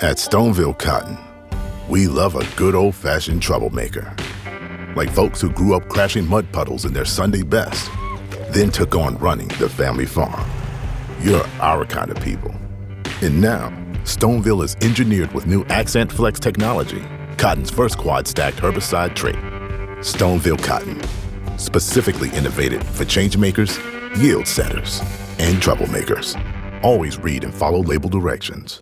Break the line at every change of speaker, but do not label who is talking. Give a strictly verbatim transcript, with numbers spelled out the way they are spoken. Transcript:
At Stoneville Cotton, we love a good old-fashioned troublemaker. Like folks who grew up crashing mud puddles in their Sunday best, then took on running the family farm. You're our kind of people. And now, Stoneville is engineered with new Accent Flex technology, cotton's first quad-stacked herbicide trait. Stoneville Cotton, specifically innovated for changemakers, yield setters, and troublemakers. Always read and follow label directions.